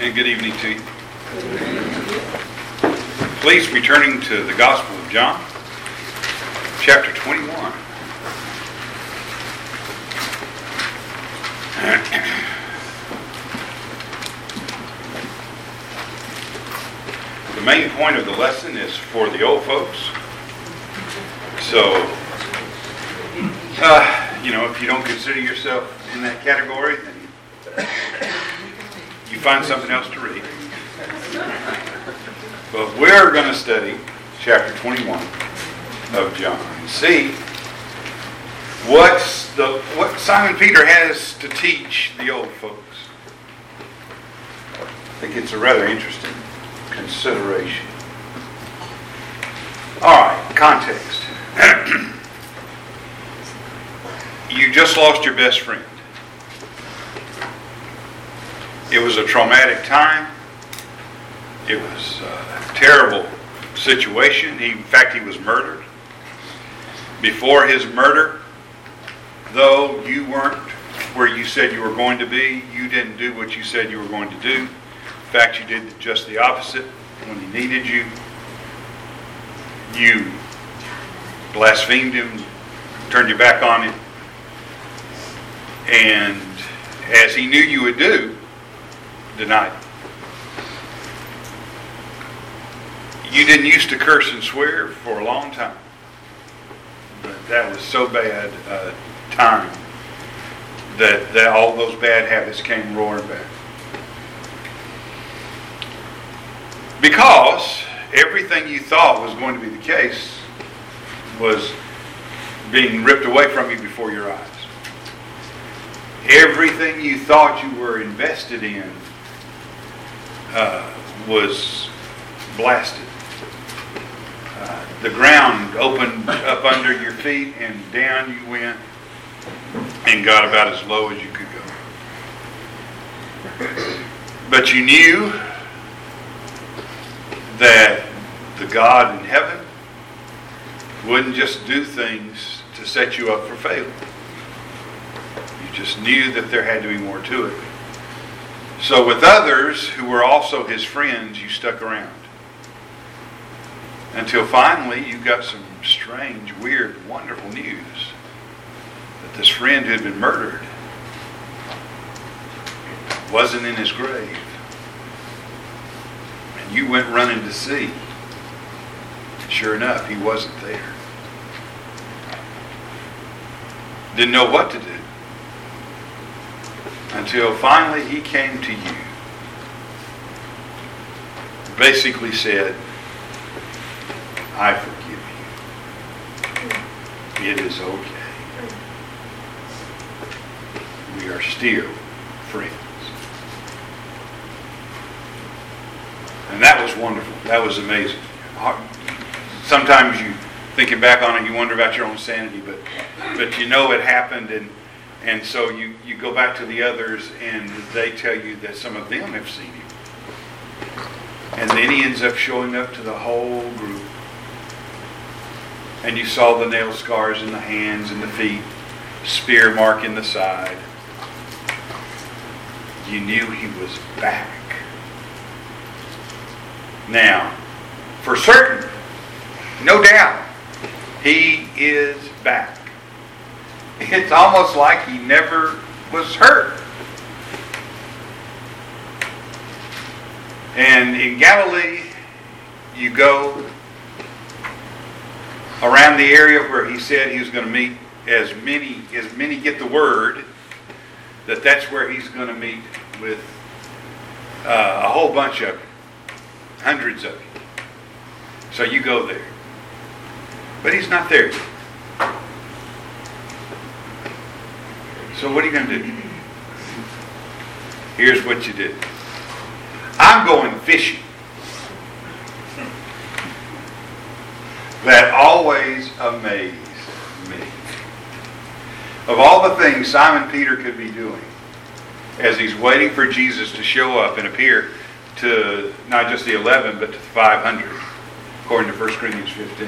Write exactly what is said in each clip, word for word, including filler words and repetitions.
and good evening to you. Please be turning to the Gospel of John, chapter twenty-one. The main point of the lesson is for the old folks. So, uh, you know, if you don't consider yourself in that category, then you find something else to read. But we're going to study chapter twenty-one of John and see what's the what Simon Peter has to teach the old folks. I think it's a rather interesting consideration. All right, context. You just lost your best friend. It was a traumatic time. It was a terrible situation. He, in fact, he was murdered. Before his murder, though you weren't where you said you were going to be, you didn't do what you said you were going to do. In fact, you did just the opposite when he needed you. You blasphemed him, turned your back on him, and as he knew you would do, denied him. You didn't used to curse and swear for a long time, but that was so bad a time that, that all those bad habits came roaring back. Because everything you thought was going to be the case was being ripped away from you before your eyes. Everything you thought you were invested in uh, was blasted. Uh, the ground opened up under your feet and down you went and got about as low as you could go. But you knew that the God in heaven wouldn't just do things to set you up for failure. You just knew that there had to be more to it. So with others who were also his friends, you stuck around. Until finally you got some strange, weird, wonderful news that this friend who had been murdered wasn't in his grave. And you went running to see. And sure enough, he wasn't there. Didn't know what to do. Until finally he came to you. Basically said, I forgive you. It is okay. We are still friends. And that was wonderful. That was amazing. Sometimes you, thinking back on it, you wonder about your own sanity, but but you know it happened, and and so you, you go back to the others and they tell you that some of them have seen him. And then he ends up showing up to the whole group. And you saw the nail scars in the hands and the feet, spear mark in the side. You knew he was back. Now, for certain, no doubt, he is back. It's almost like he never was hurt. And in Galilee, you go around the area where he said he was going to meet as many, as many get the word that that's where he's going to meet with uh, a whole bunch of you, hundreds of you. So you go there. But he's not there yet. So what are you going to do? Here's what you do. I'm going fishing. That always amazed me. Of all the things Simon Peter could be doing as he's waiting for Jesus to show up and appear to not just the eleven, but to the five hundred, according to First Corinthians fifteen.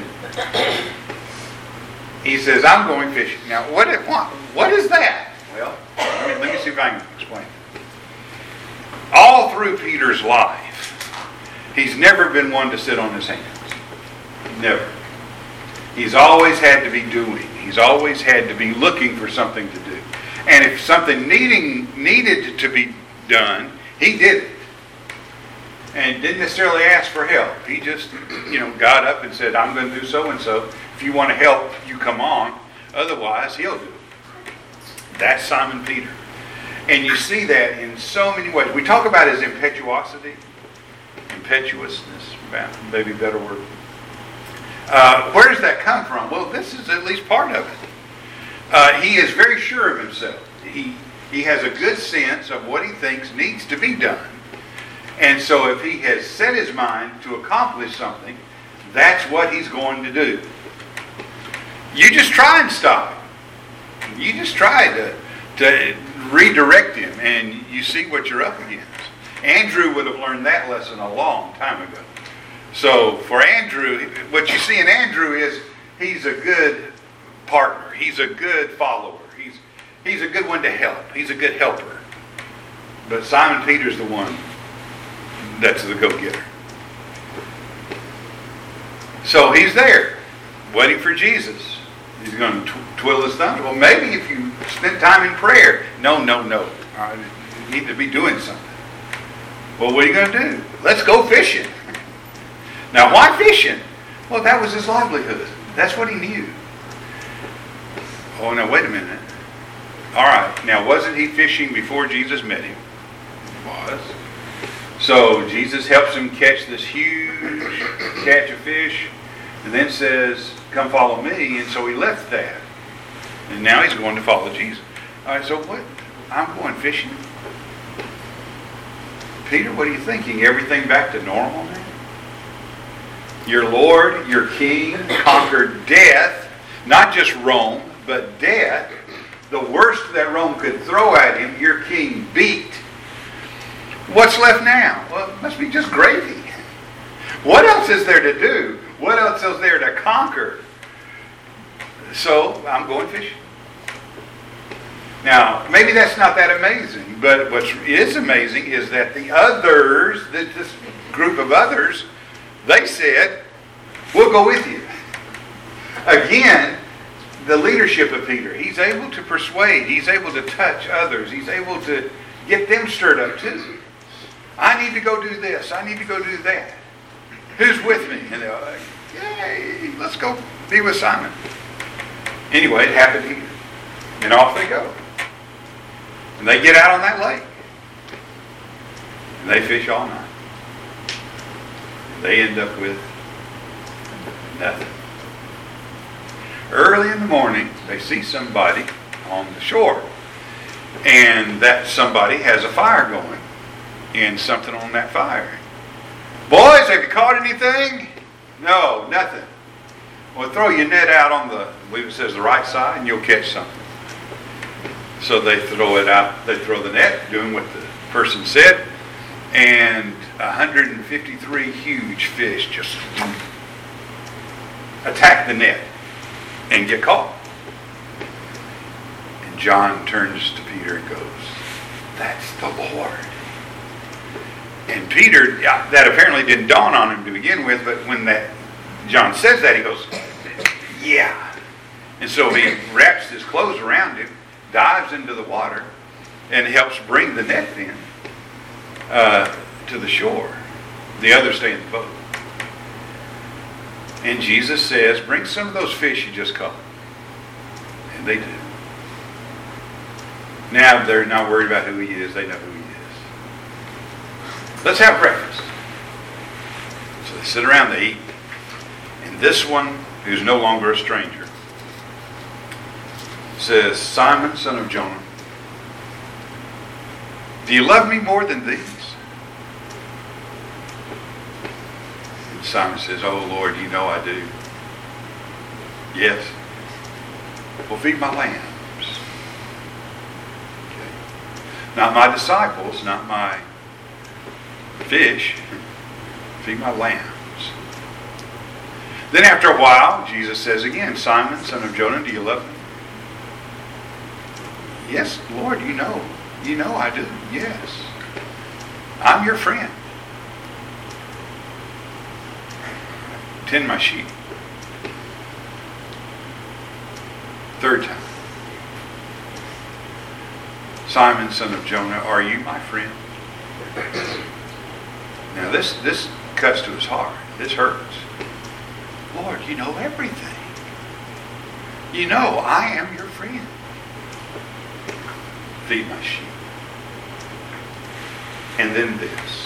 He says, I'm going fishing. Now, what, what, what is that? Well, let me, let me see if I can explain it. All through Peter's life, he's never been one to sit on his hands. Never. He's always had to be doing. He's always had to be looking for something to do. And if something needing needed to be done, he did it. And didn't necessarily ask for help. He just, you know, got up and said, I'm going to do so-and-so. If you want to help, you come on. Otherwise, he'll do it. That's Simon Peter. And you see that in so many ways. We talk about his impetuosity, impetuousness, maybe a better word. Uh, where does that come from? Well, this is at least part of it. Uh, he is very sure of himself. He, he has a good sense of what he thinks needs to be done. And so if he has set his mind to accomplish something, that's what he's going to do. You just try and stop him. You just try to, to redirect him, and you see what you're up against. Andrew would have learned that lesson a long time ago. So for Andrew, what you see in Andrew is he's a good partner. He's a good follower. He's, he's a good one to help. He's a good helper. But Simon Peter's the one that's the go-getter. So he's there, waiting for Jesus. He's going to tw- twiddle his thumbs. Well, maybe if you spend time in prayer. No, no, no. I need to be doing something. Well, what are you going to do? Let's go fishing. Now, why fishing? Well, that was his livelihood. That's what he knew. Oh, now, wait a minute. All right. Now, wasn't he fishing before Jesus met him? He was. So, Jesus helps him catch this huge catch of fish and then says, come follow me. And so he left that. And now he's going to follow Jesus. All right, so what? I'm going fishing. Peter, what are you thinking? Everything back to normal now? Your Lord, your King, conquered death, not just Rome, but death. The worst that Rome could throw at him, your King beat. What's left now? Well, it must be just gravy. What else is there to do? What else is there to conquer? So, I'm going fishing. Now, maybe that's not that amazing, but what is amazing is that the others, this group of others, they said, we'll go with you. Again, the leadership of Peter. He's able to persuade. He's able to touch others. He's able to get them stirred up too. I need to go do this. I need to go do that. Who's with me? And they're like, yay, let's go be with Simon. Anyway, it happened here. And off they go. And they get out on that lake. And they fish all night. They end up with nothing. Early in the morning, they see somebody on the shore. And that somebody has a fire going. And something on that fire. Boys, have you caught anything? No, nothing. Well, throw your net out on the, I believe it says the right side, and you'll catch something. So they throw it out. They throw the net, doing what the person said. And one hundred fifty-three huge fish just attack the net and get caught. And John turns to Peter and goes, that's the Lord. And Peter, that apparently didn't dawn on him to begin with, but when that John says that, he goes, yeah. And so he wraps his clothes around him, dives into the water, and helps bring the net in uh, to the shore. The others stay in the boat. And Jesus says, bring some of those fish you just caught. And they do. Now they're not worried about who he is. They know who he is. Let's have breakfast. So they sit around, they eat. And this one, who's no longer a stranger, says, Simon, son of Jonah, do you love me more than these? And Simon says, oh Lord, you know I do. Yes. Well, feed my lambs. Okay. Not my disciples, not my fish. Feed my lambs. Then after a while, Jesus says again, Simon, son of Jonah, do you love me? Yes, Lord, you know. You know I do. Yes. I'm your friend. Tend my sheep. Third time. Simon, son of Jonah, are you my friend? Now this, this cuts to his heart. This hurts. Lord, you know everything. You know I am your friend. Feed my sheep. And then this.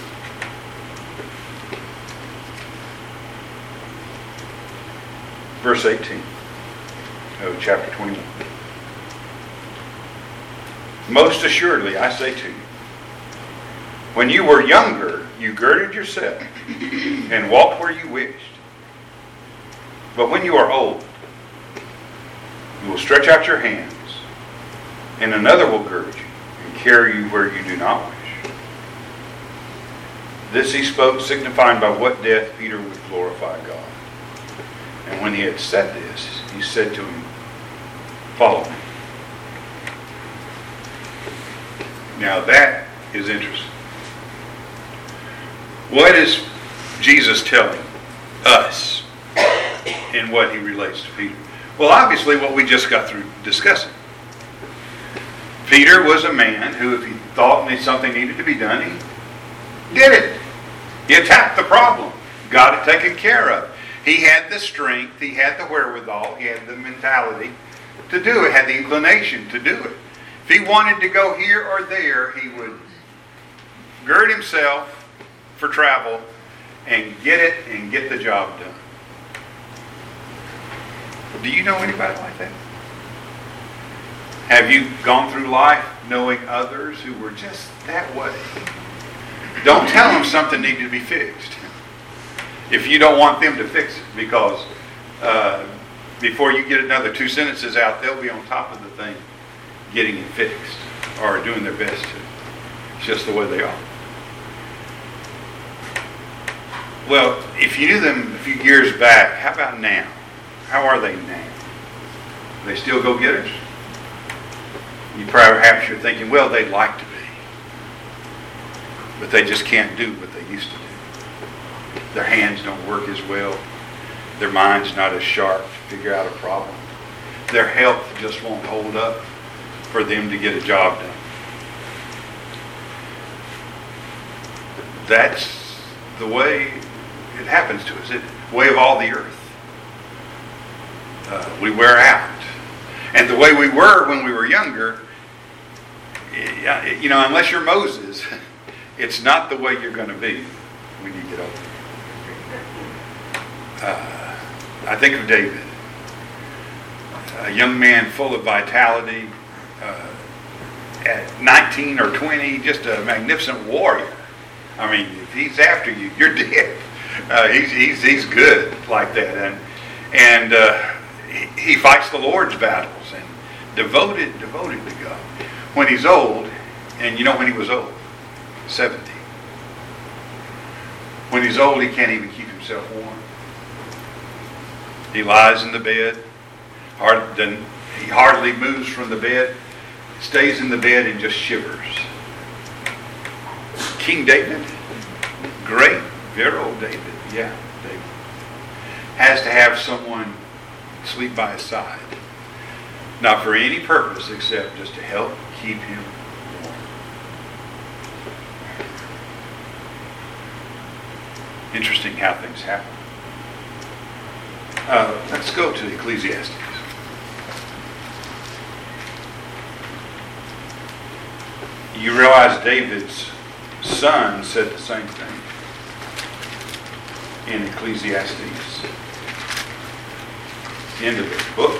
Verse eighteen of chapter twenty-one. Most assuredly, I say to you, when you were younger, you girded yourself and walked where you wished. But when you are old, you will stretch out your hands, and another will gird you and carry you where you do not wish. This he spoke, signifying by what death Peter would glorify God. And when he had said this, he said to him, follow me. Now that is interesting. What is Jesus telling us in what he relates to Peter? Well, obviously what we just got through discussing. Peter was a man who, if he thought something needed to be done, he did it. He attacked the problem. Got it taken care of. He had the strength, he had the wherewithal, he had the mentality to do it, had the inclination to do it. If he wanted to go here or there, he would gird himself for travel and get it and get the job done. Do you know anybody like that? Have you gone through life knowing others who were just that way? Don't tell them something needed to be fixed if you don't want them to fix it, because uh, before you get another two sentences out, they'll be on top of the thing getting it fixed or doing their best to. It's just the way they are. Well, if you knew them a few years back, how about now? How are they now? Are they still go-getters? You perhaps you're thinking, well, they'd like to be, but they just can't do what they used to do. Their hands don't work as well. Their mind's not as sharp to figure out a problem. Their health just won't hold up for them to get a job done. That's the way it happens to us. It's the way of all the earth. Uh, we wear out. And the way we were when we were younger, you know, unless you're Moses, it's not the way you're going to be when you get older. Uh, I think of David, a young man full of vitality, uh, at nineteen or twenty, just a magnificent warrior. I mean, if he's after you, you're dead. Uh, he's, he's, he's good like that. And, and uh, he, he fights the Lord's battles and devoted, devoted to God. When he's old, and you know when he was old? seventy. When he's old, he can't even keep himself warm. He lies in the bed. Hard, he hardly moves from the bed. Stays in the bed and just shivers. King David, great, virile David, yeah, David, has to have someone sleep by his side. Not for any purpose except just to help keep him warm. Interesting how things happen. Uh, let's go to Ecclesiastes. You realize David's son said the same thing in Ecclesiastes. End of the book.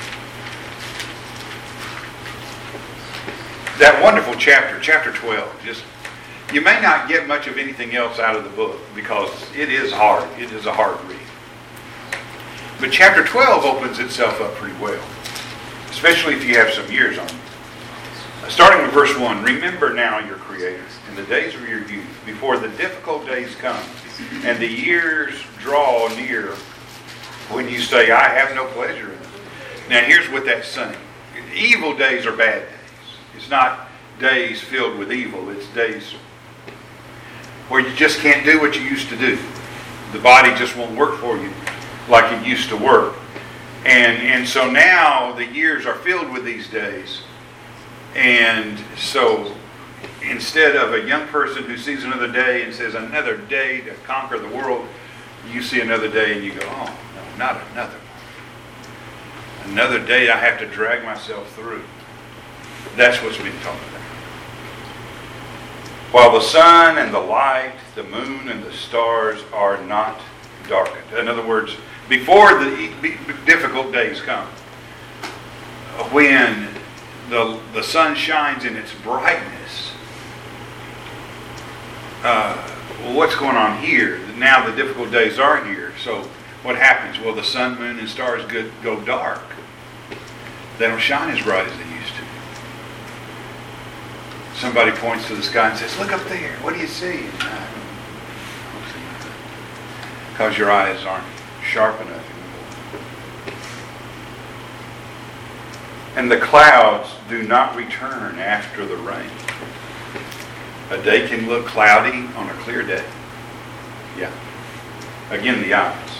That wonderful chapter, chapter twelve, just you may not get much of anything else out of the book because it is hard. It is a hard read. But chapter twelve opens itself up pretty well, especially if you have some years on it. Starting with verse one, remember now your Creator in the days of your youth, before the difficult days come, and the years draw near, when you say, I have no pleasure in it. Now here's what that's saying. Evil days are bad days. It's not days filled with evil. It's days where you just can't do what you used to do. The body just won't work for you like it used to work. And and so now the years are filled with these days. And so instead of a young person who sees another day and says, another day to conquer the world, you see another day and you go, oh, no, not another one. Another day I have to drag myself through. That's what's being talked about. While the sun and the light, the moon and the stars are not darkened. In other words, before the difficult days come, when the, the sun shines in its brightness, uh, well, what's going on here? Now the difficult days are here. So what happens? Well, the sun, moon, and stars go, go dark. They don't shine as bright as they used to. Somebody points to the sky and says, look up there. What do you see? I don't see nothing. Because your eyes aren't sharp enough anymore. And the clouds do not return after the rain. A day can look cloudy on a clear day. Yeah. Again, the eyes.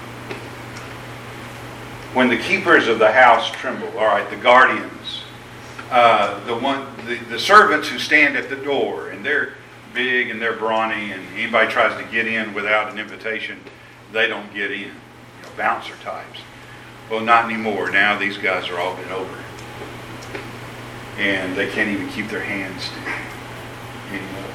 When the keepers of the house tremble, all right, the guardians, uh, the one, the, the servants who stand at the door, and they're big and they're brawny, and anybody tries to get in without an invitation, they don't get in. You know, bouncer types. Well, not anymore. Now these guys are all bent over, and they can't even keep their hands still anymore.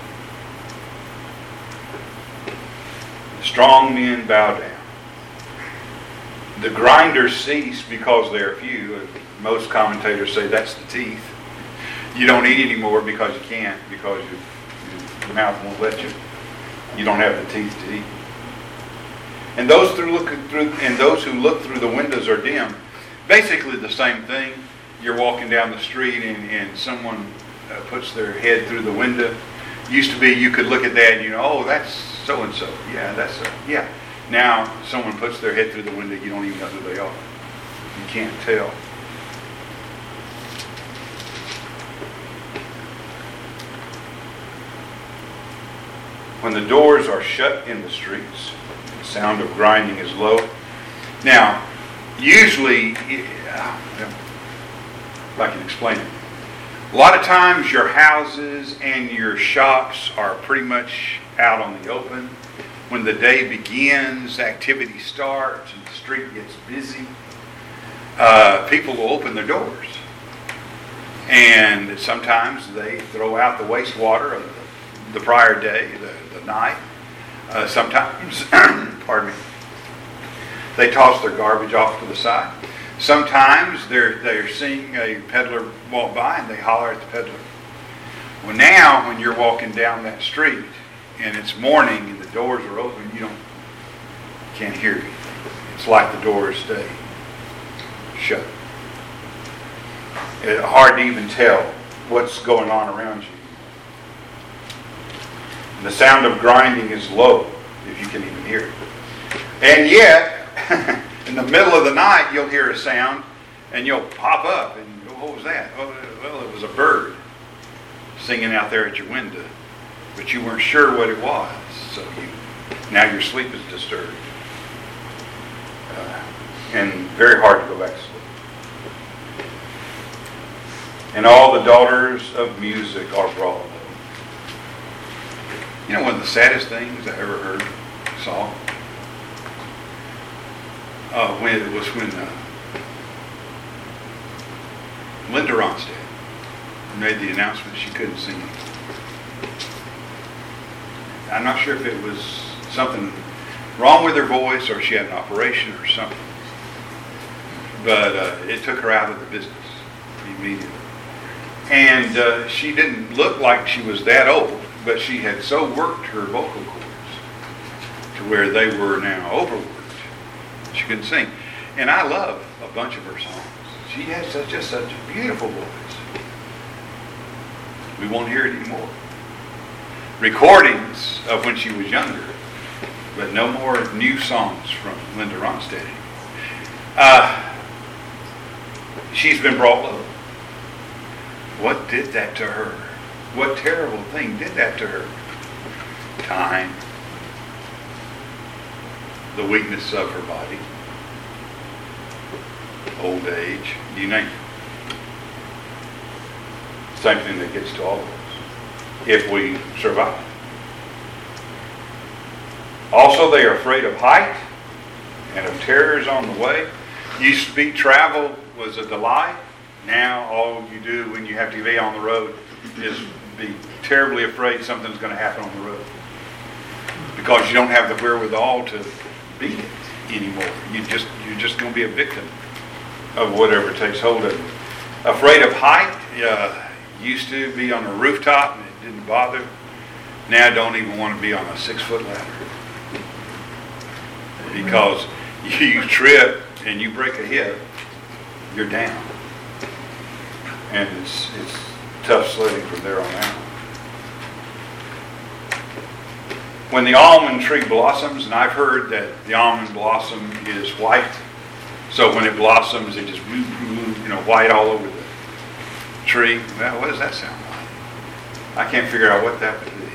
The strong men bow down. The grinders cease because they're few. Most commentators say that's the teeth. You don't eat anymore because you can't, because you, your mouth won't let you. You don't have the teeth to eat. And those through look through, and those who look through the windows are dim. Basically the same thing. You're walking down the street and, and someone uh, puts their head through the window. Used to be you could look at that and you know, oh, that's so and so. Yeah, that's a, yeah. Now someone puts their head through the window. You don't even know who they are. You can't tell. When the doors are shut in the streets, the sound of grinding is low. Now, usually, if I can explain it, a lot of times your houses and your shops are pretty much out on the open. When the day begins, activity starts, and the street gets busy, uh, people will open their doors. And sometimes they throw out the wastewater of the, the prior day, the, the night. Uh, sometimes, pardon me, they toss their garbage off to the side. Sometimes they're they're seeing a peddler walk by and they holler at the peddler. Well, now when you're walking down that street and it's morning and the doors are open, you don't can't hear anything. It's like the doors stay shut. It's hard to even tell what's going on around you. And the sound of grinding is low, if you can even hear it. And yet, in the middle of the night, you'll hear a sound, and you'll pop up, and you go, what was that? Oh, well, it was a bird singing out there at your window, but you weren't sure what it was, so you now your sleep is disturbed, uh, and very hard to go back to sleep. And all the daughters of music are brought low. You know, one of the saddest things I ever heard, saw, uh, when it was when uh, Linda Ronstadt made the announcement she couldn't sing. I'm not sure if it was something wrong with her voice or she had an operation or something, but uh, it took her out of the business immediately. And uh, she didn't look like she was that old, but she had so worked her vocal cords to where they were now overworked. She couldn't sing. And I love a bunch of her songs. She has such, just such a beautiful voice. We won't hear it anymore. Recordings of when she was younger, but no more new songs from Linda Ronstadt anymore. Uh, she's been brought low. What did that to her? What terrible thing did that to her? time, the weakness of her body, old age, you name it. Same thing that gets to all of us, if we survive. Also, they are afraid of height and of terrors on the way. Used to be travel was a delight. Now all you do when you have to be on the road is be terribly afraid something's going to happen on the road, because you don't have the wherewithal to beat it anymore. You just you're just going to be a victim of whatever takes hold of you. Afraid of height. Uh, used to be on a rooftop and it didn't bother. Now I don't even want to be on a six foot ladder, because you trip and you break a hip, you're down, and it's it's tough sledding from there on out. When the almond tree blossoms, and I've heard that the almond blossom is white, so when it blossoms, it just you know white all over the tree. Well, what does that sound like? I can't figure out what that would be.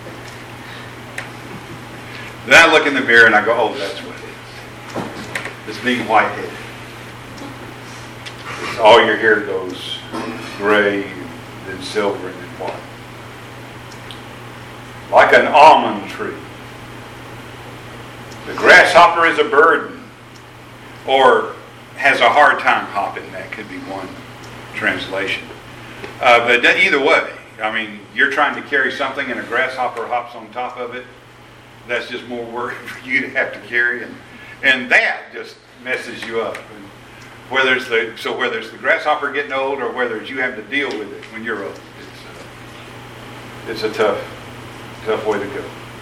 Then I look in the mirror and I go, oh, that's what it is. It's being white-headed. It's all your hair goes gray, then silver, and then white. Like an almond tree. The grasshopper is a burden, or has a hard time hopping. That could be one translation. Uh, but either way, I mean, you're trying to carry something and a grasshopper hops on top of it. That's just more work for you to have to carry, and and that just messes you up. And whether it's the so whether it's the grasshopper getting old or whether it's you have to deal with it when you're old, it's a, it's a tough tough way to go.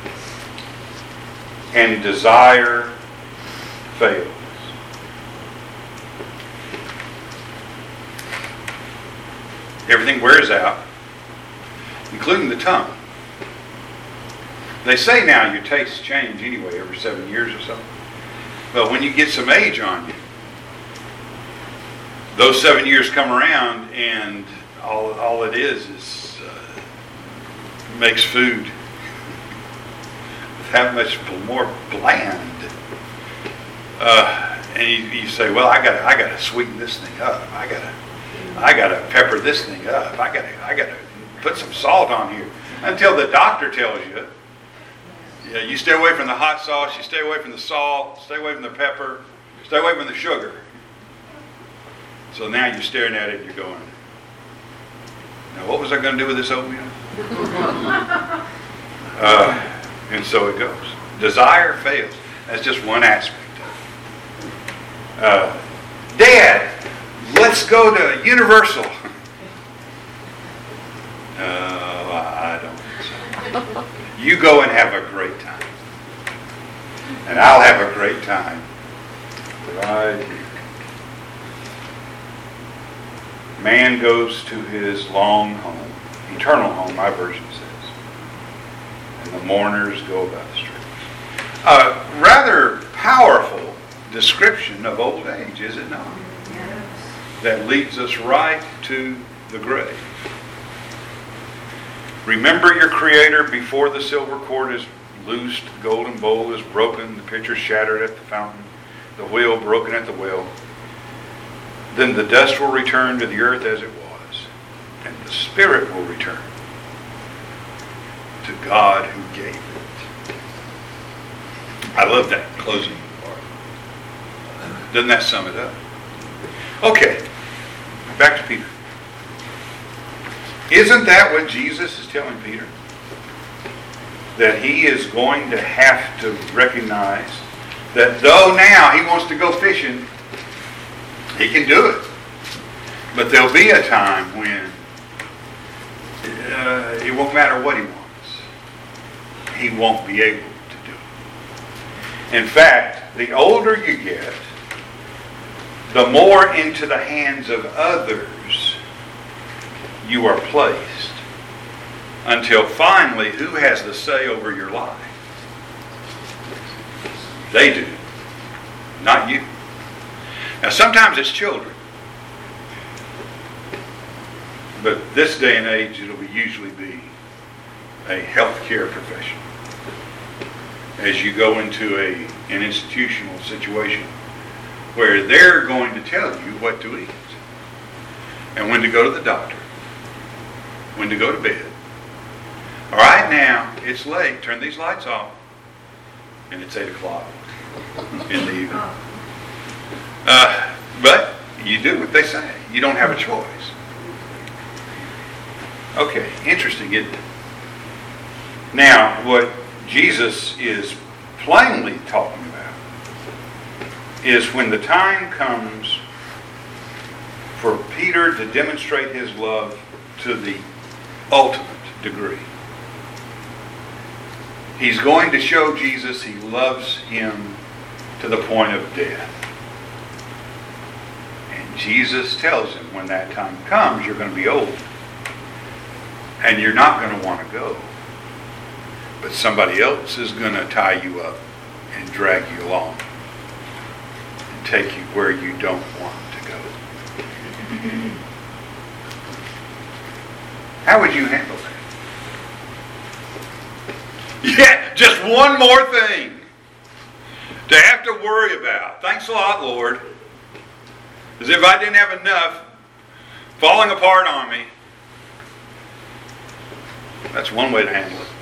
And desire fails. Everything wears out, including the tongue. They say now your tastes change anyway every seven years or so. But when you get some age on you, those seven years come around, and all all it is is uh, makes food that much more bland. Uh, and you, you say, well, I got I got to sweeten this thing up. I got to I got to pepper this thing up. I got to I got to put some salt on here, until the doctor tells you. Yeah, you stay away from the hot sauce, you stay away from the salt, stay away from the pepper, stay away from the sugar. So now you're staring at it and you're going, now what was I going to do with this oatmeal? uh, and so it goes. Desire fails. That's just one aspect of it. Uh, Dad, let's go to Universal. Uh, I don't think so. You go and have a great time. And I'll have a great time right here. Man goes to his long home, eternal home, my version says. And the mourners go about the streets. A rather powerful description of old age, is it not? Yes. That leads us right to the grave. Remember your Creator before the silver cord is loosed, the golden bowl is broken, the pitcher shattered at the fountain, the wheel broken at the well. Then the dust will return to the earth as it was, and the spirit will return to God who gave it. I love that closing part. Doesn't that sum it up? Okay, back to Peter. Isn't that what Jesus is telling Peter? That he is going to have to recognize that though now he wants to go fishing, he can do it. But there'll be a time when uh, it won't matter what he wants. He won't be able to do it. In fact, the older you get, the more into the hands of others you are placed, until finally, who has the say over your life? They do, not you. Now, sometimes it's children, but this day and age, it'll be usually be a healthcare professional. as you go into a an institutional situation where they're going to tell you what to eat and when to go to the doctor, when to go to bed. All right, now it's late. Turn these lights off, and it's eight o'clock in the evening. Uh, but you do what they say. You don't have a choice. Okay, interesting, isn't it? Now, what Jesus is plainly talking about is when the time comes for Peter to demonstrate his love to the ultimate degree. He's going to show Jesus he loves him to the point of death. And Jesus tells him when that time comes, you're going to be old. And you're not going to want to go. But somebody else is going to tie you up and drag you along and take you where you don't want to go. How would you handle that? Yeah, just one more thing to have to worry about. Thanks a lot, Lord. As if I didn't have enough falling apart on me. That's one way to handle it.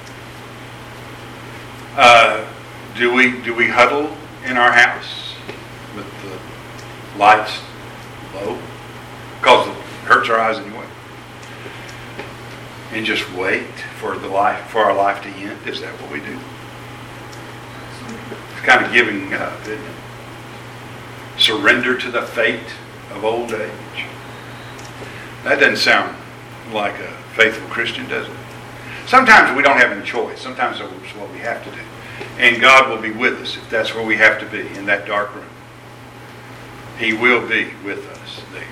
Uh, do we do we huddle in our house with the lights low? Because it hurts our eyes anyway. And just wait for the life for our life to end? Is that what we do? It's kind of giving up, isn't it? Surrender to the fate of old age. That doesn't sound like a faithful Christian, does it? Sometimes we don't have any choice. Sometimes that's what we have to do. And God will be with us if that's where we have to be, in that dark room. He will be with us there.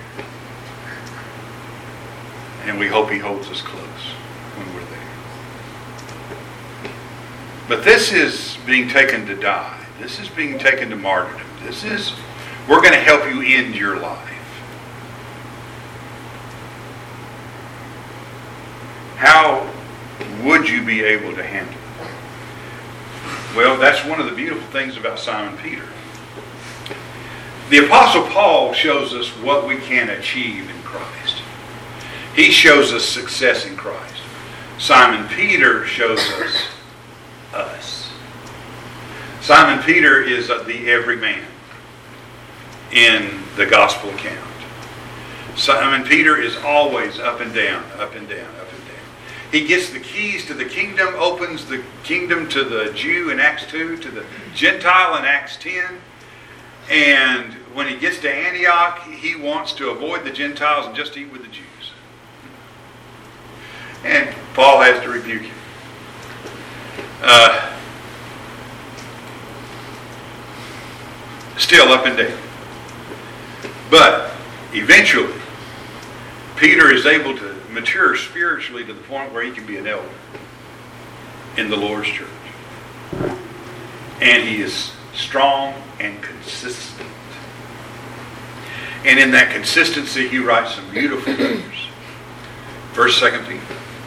And we hope He holds us close when we're there. But this is being taken to die. This is being taken to martyrdom. This is, we're going to help you end your life. How would you be able to handle it? Well, that's one of the beautiful things about Simon Peter. The Apostle Paul shows us what we can achieve in Christ. He shows us success in Christ. Simon Peter shows us us. Simon Peter is the everyman in the gospel account. Simon Peter is always up and down, up and down, up and down. He gets the keys to the kingdom, opens the kingdom to the Jew in Acts two, to the Gentile in Acts ten. And when he gets to Antioch, he wants to avoid the Gentiles and just eat with the Jews. And Paul has to rebuke him. Uh, still up and down. But eventually, Peter is able to mature spiritually to the point where he can be an elder in the Lord's church. And he is strong and consistent. And in that consistency, he writes some beautiful letters. First, Second Peter.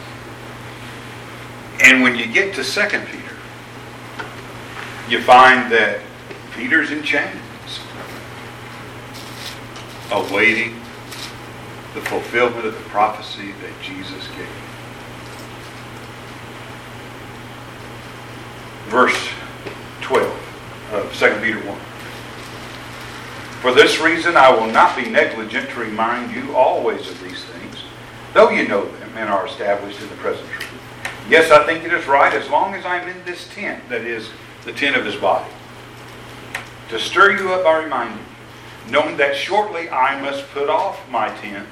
And when you get to Second Peter, you find that Peter's in chains, awaiting the fulfillment of the prophecy that Jesus gave. Verse twelve of Second Peter one. For this reason I will not be negligent to remind you always of these things, though you know them and are established in the present truth. Yes, I think it is right, as long as I'm in this tent, that is, the tent of His body, to stir you up by reminding you, knowing that shortly I must put off my tent,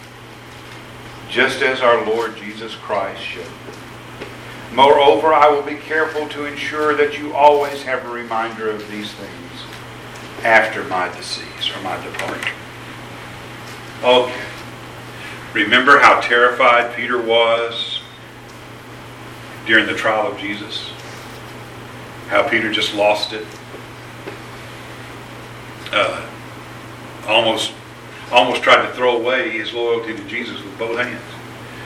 just as our Lord Jesus Christ showed. Moreover, I will be careful to ensure that you always have a reminder of these things after my decease or my departure. Okay. Remember how terrified Peter was during the trial of Jesus? How Peter just lost it? Uh, almost almost tried to throw away his loyalty to Jesus with both hands,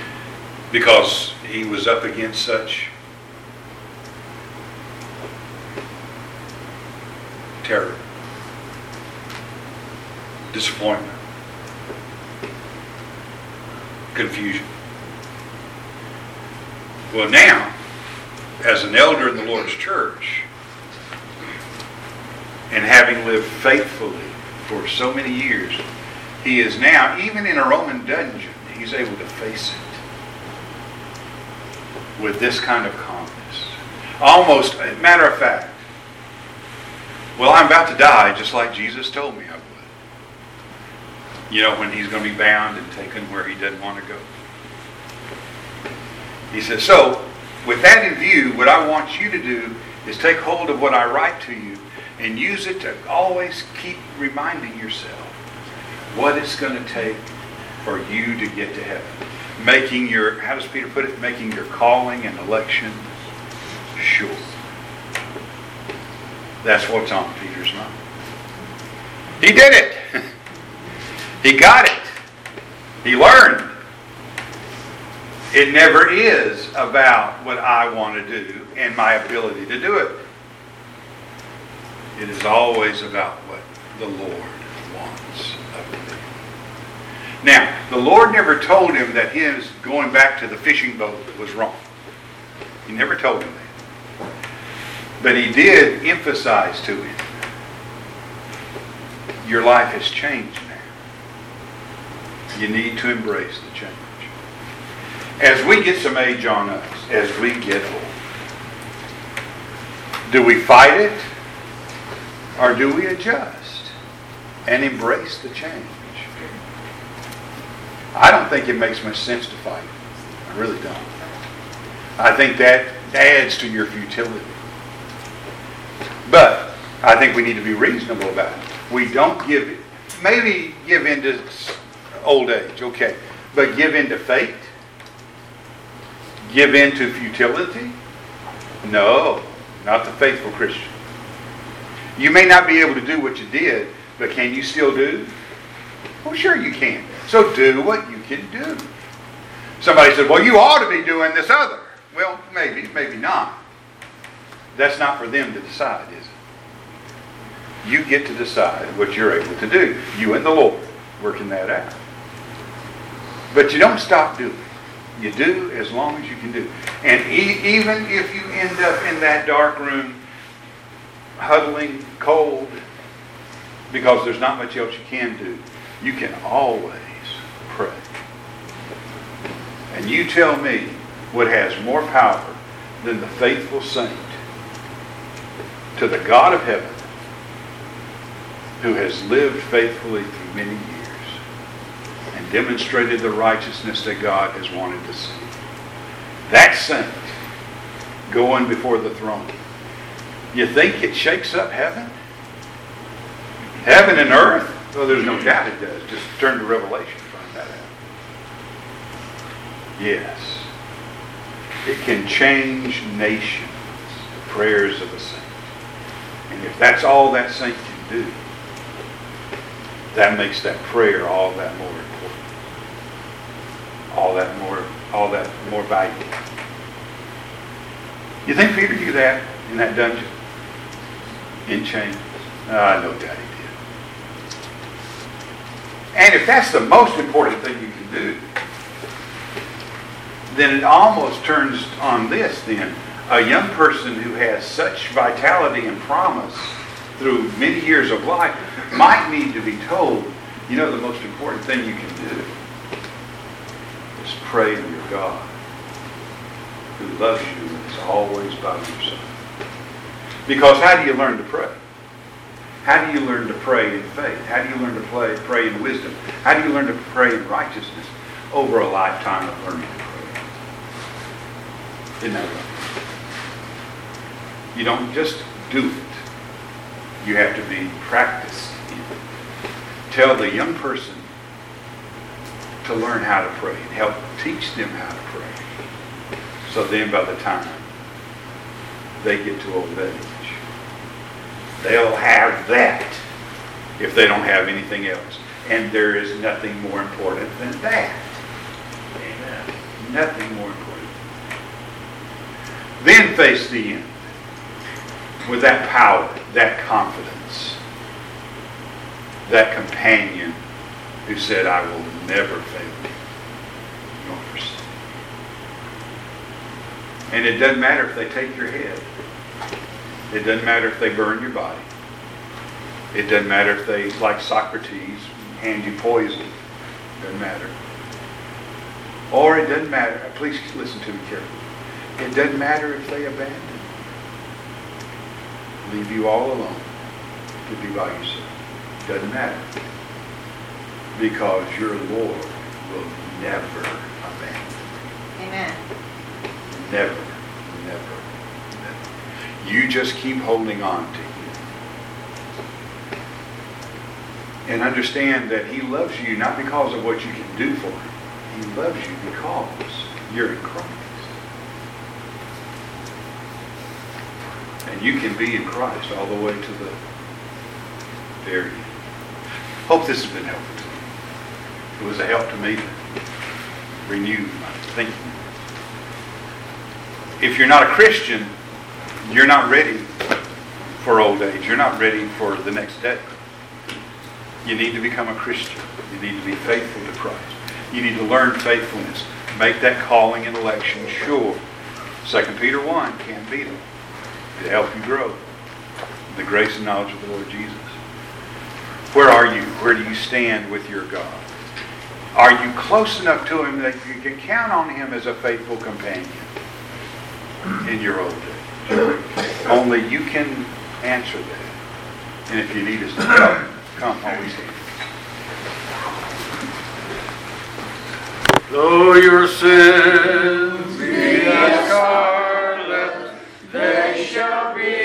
because he was up against such terror, disappointment, confusion. Well, now, as an elder in the Lord's church, and having lived faithfully for so many years, he is now, even in a Roman dungeon, he's able to face it with this kind of calmness. Almost, matter of fact, well, I'm about to die just like Jesus told me I would. You know, when he's going to be bound and taken where he doesn't want to go. He says, so, with that in view, what I want you to do is take hold of what I write to you and use it to always keep reminding yourself what it's going to take for you to get to heaven. Making your, how does Peter put it? Making your calling and election sure. That's what's on Peter's mind. He did it. He got it. He learned. It never is about what I want to do and my ability to do it. It is always about what the Lord wants of me. Now, the Lord never told him that his going back to the fishing boat was wrong. He never told him that. But he did emphasize to him, your life has changed now. You need to embrace the change. As we get some age on us, as we get old, do we fight it? Or do we adjust and embrace the change? I don't think it makes much sense to fight it. I really don't. I think that adds to your futility. But I think we need to be reasonable about it. We don't give, maybe give in to old age, okay. But give in to fate? Give in to futility? No, not the faithful Christian. You may not be able to do what you did, but can you still do? Well, sure you can. So do what you can do. Somebody said, well, you ought to be doing this other. Well, maybe, maybe not. That's not for them to decide, is it? You get to decide what you're able to do. You and the Lord working that out. But you don't stop doing. You do as long as you can do. And e- even if you end up in that dark room, huddling, cold, because there's not much else you can do, you can always pray. And you tell me what has more power than the faithful saint to the God of heaven who has lived faithfully through many years and demonstrated the righteousness that God has wanted to see. That saint going before the throne. You think it shakes up heaven? Heaven and earth? Well, there's no doubt it does. Just turn to Revelation and find that out. Yes. It can change nations, the prayers of a saint. And if that's all that saint can do, that makes that prayer all that more important. All that more, all that more valuable. You think Peter knew that in that dungeon? In chains? Uh, no doubt he did. And if that's the most important thing you can do, then it almost turns on this then. A young person who has such vitality and promise through many years of life might need to be told, you know, the most important thing you can do is pray to your God who loves you and is always by your side. Because how do you learn to pray? How do you learn to pray in faith? How do you learn to pray, pray in wisdom? How do you learn to pray in righteousness? Over a lifetime of learning to pray. Isn't that right? You don't just do it. You have to be practiced in it. Tell the young person to learn how to pray and help teach them how to pray. So then by the time they get to old age, they'll have that if they don't have anything else. And there is nothing more important than that. Amen. Nothing more important. Then face the end with that power, that confidence. that companion who said, I will never fail you nor forsake you. And it doesn't matter if they take your head. It doesn't matter if they burn your body. It doesn't matter if they, like Socrates, hand you poison. It doesn't matter. Or it doesn't matter, please listen to me carefully. It doesn't matter if they abandon you. Leave you all alone to be by yourself. Doesn't matter. Because your Lord will never abandon you. Amen. Never, never, never. You just keep holding on to Him. And understand that He loves you not because of what you can do for Him. He loves you because you're in Christ. And you can be in Christ all the way to the very end. Hope this has been helpful to you. It was a help to me to renew my thinking. If you're not a Christian, you're not ready for old age. You're not ready for the next day. You need to become a Christian. You need to be faithful to Christ. You need to learn faithfulness. Make that calling and election sure. Second Peter one can be them to help you grow in the grace and knowledge of the Lord Jesus. Where are you? Where do you stand with your God? Are you close enough to Him that you can count on Him as a faithful companion in your old age? Only you can answer that. And if you need us to come, come always here. Though your sins be as scarlet, they shall be